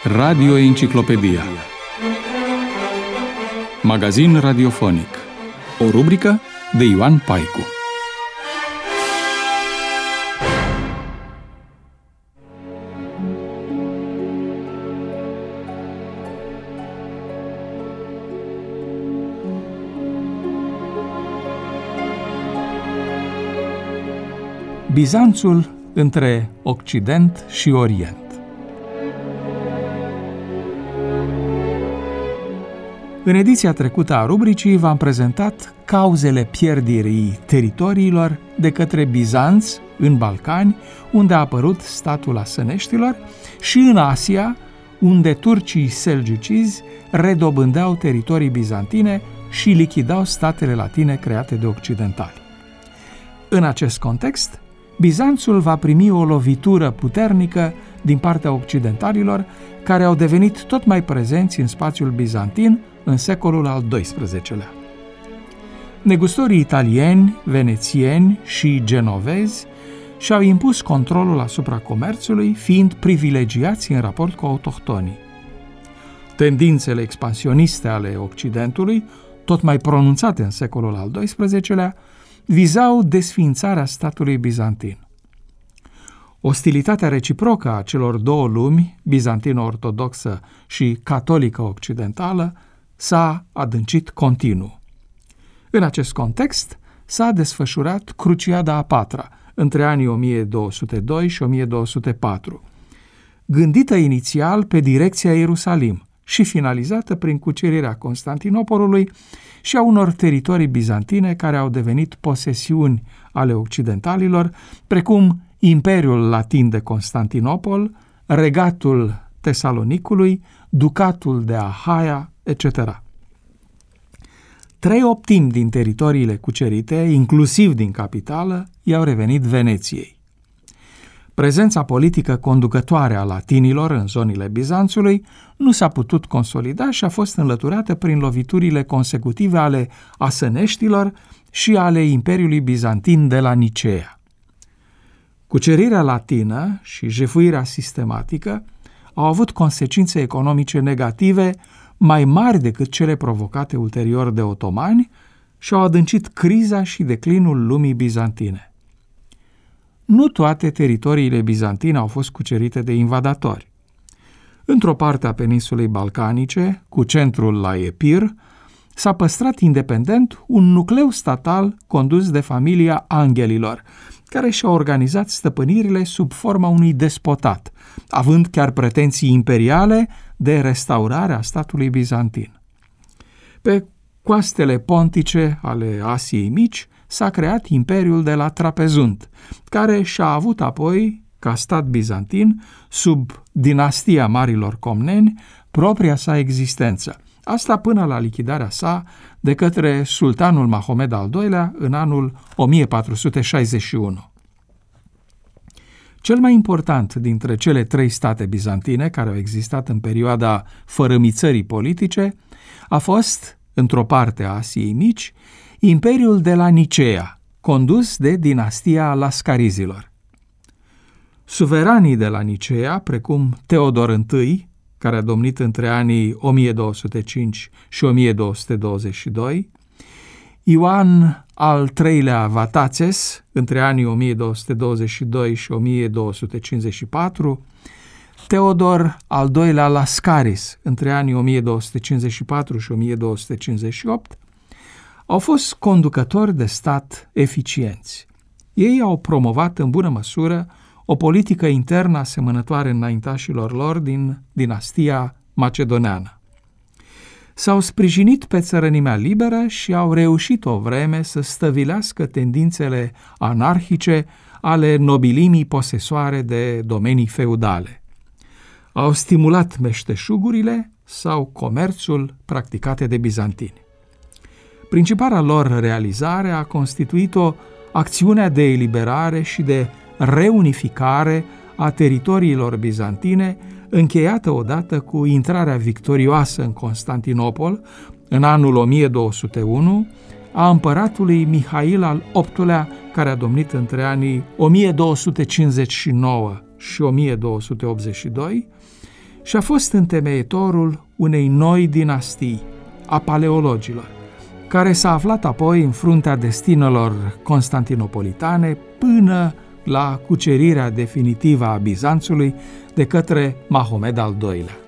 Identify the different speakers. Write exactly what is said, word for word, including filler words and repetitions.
Speaker 1: Radio Enciclopedia. Magazin radiofonic. O rubrică de Ioan Paicu. Bizanțul între Occident și Orient. În ediția trecută a rubricii v-am prezentat cauzele pierderii teritoriilor de către Bizanț în Balcani, unde a apărut statul Asăneștilor, și în Asia, unde turcii selgiucizi redobândeau teritorii bizantine și lichidau statele latine create de occidentali. În acest context, Bizanțul va primi o lovitură puternică din partea occidentalilor, care au devenit tot mai prezenți în spațiul bizantin în secolul al doisprezecelea. Negustorii italieni, venețieni și genovezi și-au impus controlul asupra comerțului, fiind privilegiați în raport cu autohtonii. Tendințele expansioniste ale Occidentului, tot mai pronunțate în secolul al doisprezecelea, vizau desființarea statului bizantin. Ostilitatea reciprocă a celor două lumi, bizantino-ortodoxă și catolică-occidentală, s-a adâncit continuu. În acest context s-a desfășurat Cruciada a patra, între anii o mie două sute doi și o mie două sute patru, gândită inițial pe direcția Ierusalim și finalizată prin cucerirea Constantinopolului și a unor teritorii bizantine care au devenit posesiuni ale occidentalilor, precum Imperiul Latin de Constantinopol, Regatul Tesalonicului, Ducatul de Ahaia, et cetera. Trei optimi din teritoriile cucerite, inclusiv din capitală, i-au revenit Veneției. Prezența politică conducătoare a latinilor în zonile Bizanțului nu s-a putut consolida și a fost înlăturată prin loviturile consecutive ale Asăneștilor și ale Imperiului Bizantin de la Nicea. Cucerirea latină și jefuirea sistematică au avut consecințe economice negative mai mari decât cele provocate ulterior de otomani și au adâncit criza și declinul lumii bizantine. Nu toate teritoriile bizantine au fost cucerite de invadatori. Într-o parte a peninsulei balcanice, cu centrul la Epir, s-a păstrat independent un nucleu statal condus de familia Anghelilor, care și-a organizat stăpânirile sub forma unui despotat, având chiar pretenții imperiale de restaurare a statului bizantin. Pe coastele pontice ale Asiei Mici s-a creat Imperiul de la Trapezunt, care și-a avut apoi, ca stat bizantin, sub dinastia Marilor Comneni, propria sa existență, asta până la lichidarea sa de către sultanul Mahomed al doilea în anul o mie patru sute șaizeci și unu. Cel mai important dintre cele trei state bizantine care au existat în perioada fărâmițării politice a fost, într-o parte a Asiei Mici, Imperiul de la Nicea, condus de dinastia Lascarizilor. Suveranii de la Nicea, precum Teodor I, care a domnit între anii o mie două sute cinci și o mie două sute douăzeci și doi, Ioan al treilea Vatatzes, între anii o mie două sute douăzeci și doi și o mie două sute cincizeci și patru, Teodor al doilea Lascaris, între anii o mie două sute cincizeci și patru și o mie două sute cincizeci și opt, au fost conducători de stat eficienți. Ei au promovat în bună măsură o politică internă asemănătoare înaintașilor lor din dinastia macedoneană. S-au sprijinit pe țărănimea liberă și au reușit o vreme să stăvilească tendințele anarhice ale nobilimii posesoare de domenii feudale. Au stimulat meșteșugurile sau comerțul practicate de bizantini. Principala lor realizare a constituit-o acțiunea de eliberare și de reunificare a teritoriilor bizantine, încheiată odată cu intrarea victorioasă în Constantinopol, în anul o mie două sute unu, a împăratului Mihail al optulea, care a domnit între anii o mie două sute cincizeci și nouă și o mie două sute optzeci și doi, și a fost întemeietorul unei noi dinastii, a paleologilor, care s-a aflat apoi în fruntea destinelor constantinopolitane până la cucerirea definitivă a Bizanțului de către Mahomed al doilea.